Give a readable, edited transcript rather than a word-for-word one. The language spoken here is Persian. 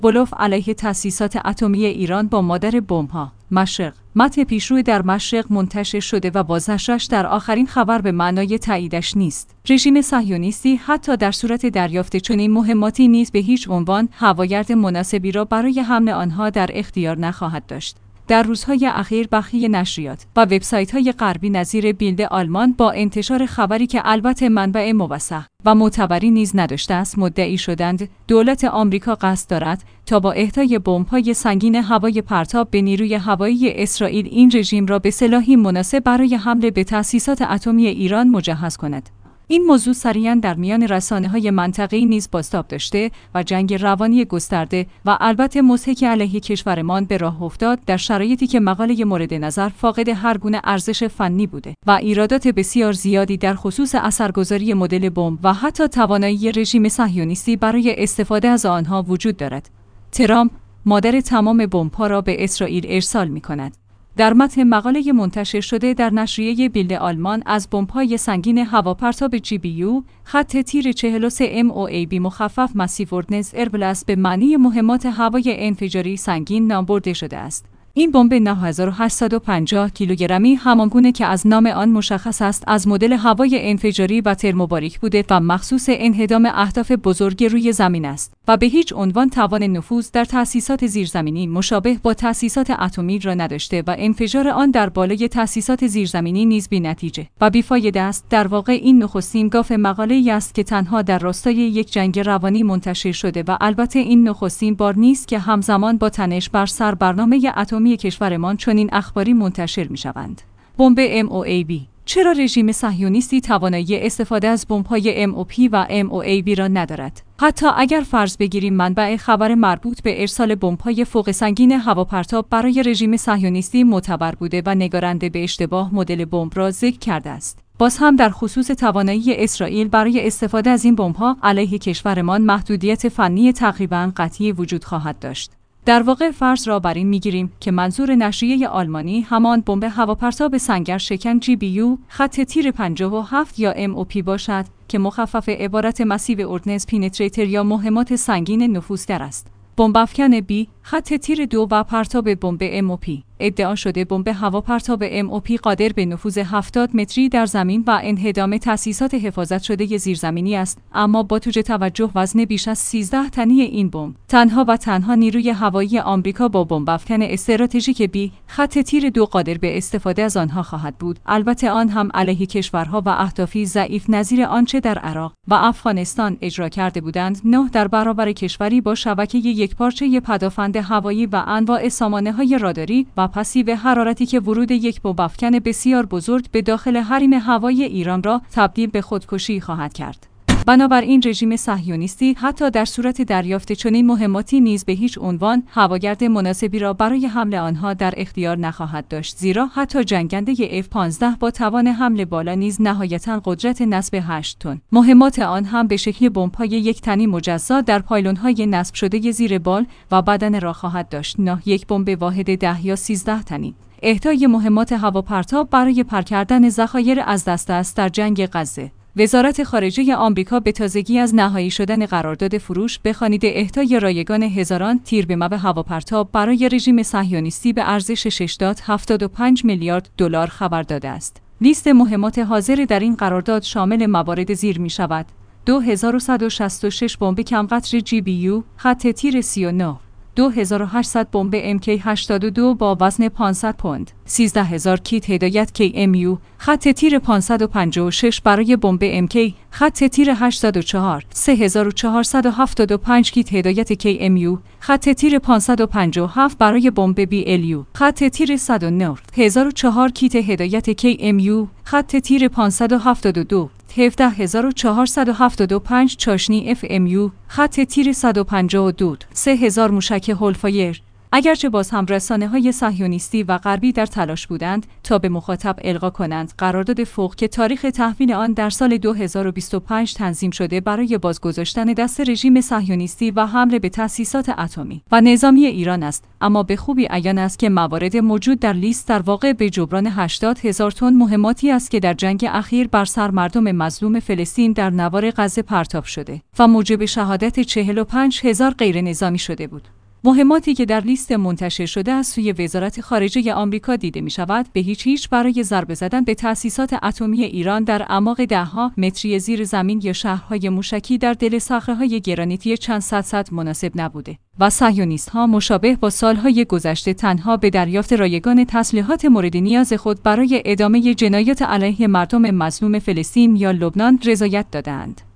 بلوف علیه تأسیسات اتمی ایران با مادر بمب‌ها. مشرق. متن پیشرو در مشرق منتشر شده و بازنشرش در آخرین خبر به معنای تاییدش نیست. رژیم صهیونیستی حتی در صورت دریافت چنین مهماتی نیز به هیچ عنوان هوایرد مناسبی را برای حمل آنها در اختیار نخواهد داشت. در روزهای اخیر برخی نشریات و وبسایت‌های غربی نظیر بیلد آلمان با انتشار خبری که البته منبع موثق و معتبری نیز نداشته است مدعی شدند دولت آمریکا قصد دارد تا با اهدای بمب‌های سنگین هوای پرتاب به نیروی هوایی اسرائیل این رژیم را به سلاحی مناسب برای حمله به تأسیسات اتمی ایران مجهز کند. این موضوع سریعاً در میان رسانه‌های منطقه‌ای نیز بازتاب داشته و جنگ روانی گسترده و البته مضحک علیه کشورمان به راه افتاد در شرایطی که مقاله مورد نظر فاقد هر گونه ارزش فنی بوده و ایرادات بسیار زیادی در خصوص اثرگذاری مدل بمب و حتی توانایی رژیم صهیونیستی برای استفاده از آنها وجود دارد. ترامپ مادر تمام بمب‌ها را به اسرائیل ارسال می‌کند. در متن مقاله منتشر شده در نشریه بیلد آلمان از بمب‌های سنگین هواپرتاب GBU خط تیر 43 MOAB مخفف مسیو اوردننس اربلس به معنی مهمات هوای انفجاری سنگین نام برده شده است. این بمب 9850 کیلوگرمی همانگونه که از نام آن مشخص است از مدل هوای انفجاری و ترموباریک بوده و مخصوص انهدام اهداف بزرگ روی زمین است و به هیچ عنوان توان نفوذ در تأسیسات زیرزمینی مشابه با تأسیسات اتمی را نداشته و انفجار آن در بالای تأسیسات زیرزمینی نیز بی‌نتیجه و بیفایده است. در واقع این نخستین گاف مقاله‌ای است که تنها در راستای یک جنگ روانی منتشر شده و البته این نخستین بار نیست که همزمان با تنش بر سر برنامه اتمی کشورمان چنین اخباری منتشر می‌شوند. بمب MOAB. چرا رژیم صهیونیستی توانایی استفاده از بمب‌های MOP و MOAB را ندارد؟ حتی اگر فرض بگیریم منبع خبر مربوط به ارسال بمب‌های فوق سنگین هواپرتاب برای رژیم صهیونیستی معتبر بوده و نگارنده به اشتباه مدل بمب را ذکر کرده است، باز هم در خصوص توانایی اسرائیل برای استفاده از این بمب‌ها علیه کشورمان محدودیت فنی تقریباً قطعی وجود خواهد داشت. در واقع فرض را بر این می‌گیریم که منظور نشریه آلمانی همان بمب هواپرتاب سنگر شکن GBU خط تیر 57 یا MOP باشد که مخفف عبارت مسیو اوردننس پینتریتر یا مهمات سنگین نفوذگر است. بمب افکن B خط تیر 2 و پرتاب بمب MOP. ادعا شده بمب هواپرتاب MOP قادر به نفوذ 70 متری در زمین و انهدام تأسیسات حفاظت شده زیرزمینی است، اما با توجه وزن بیش از 13 تنی این بمب تنها و تنها نیروی هوایی آمریکا با بمب افکن استراتژیک B خط تیر 2 قادر به استفاده از آنها خواهد بود. البته آن هم علیه کشورها و اهدافی ضعیف نظیر آنچه در عراق و افغانستان اجرا کرده بودند، 9 در برابر کشوری با شبکه یکپارچه پدافند هوایی و انواع سامانه‌های راداری و پسیو حرارتی که ورود یک بمب افکن بسیار بزرگ به داخل حریم هوایی ایران را تبدیل به خودکشی خواهد کرد. بنابراین رژیم صهیونیستی حتی در صورت دریافت چنین مهماتی نیز به هیچ عنوان هوایرد مناسبی را برای حمل آنها در اختیار نخواهد داشت، زیرا حتی جنگنده F-15 با توان حمل بالا نیز نهایتاً قدرت نصب 8 تن مهمات آن هم به شکل بمب‌های یک تنی مجزا در پایلون‌های نصب شده زیر بال و بدن را خواهد داشت، نه یک بمب واحد 10 یا 13 تنی. اهدای مهمات هواپرتاب برای پر کردن ذخایر از دست است در جنگ غزه. وزارت خارجه آمریکا به تازگی از نهایی شدن قرارداد فروش بخوانید اهدای رایگان هزاران تیر به مب هواپرتاب برای رژیم صهیونیستی به ارزش 6.75 میلیارد دلار خبر داده است. لیست مهمات حاضر در این قرارداد شامل موارد زیر می شود: 2166 بمب کمقطر GBU خط تیر 39، 2800 بمب MK82 با وزن 500 پوند، 13000 کیت هدایت KMU خط تیر 556 برای بمب MK خط تیر 84، 3475 کیت هدایت KMU خط تیر 557 برای بمب BLU خط تیر 109، 1004 کیت هدایت KMU خط تیر 572، 17475 چاشنی FMU خط تیر 152، 3000 موشک هولفایر، اگرچه باز هم رسانه‌های صهیونیستی و غربی در تلاش بودند تا به مخاطب القا کنند قرارداد فوق که تاریخ تحویل آن در سال 2025 تنظیم شده برای بازگذاشتن دست رژیم صهیونیستی و حمله به تأسیسات اتمی و نظامی ایران است، اما به خوبی عیان است که موارد موجود در لیست در واقع به جبران 80,000 تن مهماتی است که در جنگ اخیر بر سر مردم مظلوم فلسطین در نوار غزه پرتاب شده و موجب شهادت 45,000 غیر نظامی شده بود. مهماتی که در لیست منتشر شده از سوی وزارت خارجه آمریکا دیده می شود به هیچ برای ضربه زدن به تأسیسات اتمی ایران در اعماق دهها متری زیر زمین یا شهرهای موشکی در دل صخره‌های گرانیتی چند صد مناسب نبوده و صهیونیست‌ها مشابه با سالهای گذشته تنها به دریافت رایگان تسلیحات مورد نیاز خود برای ادامه جنایات علیه مردم مظلوم فلسطین یا لبنان رضایت دادند.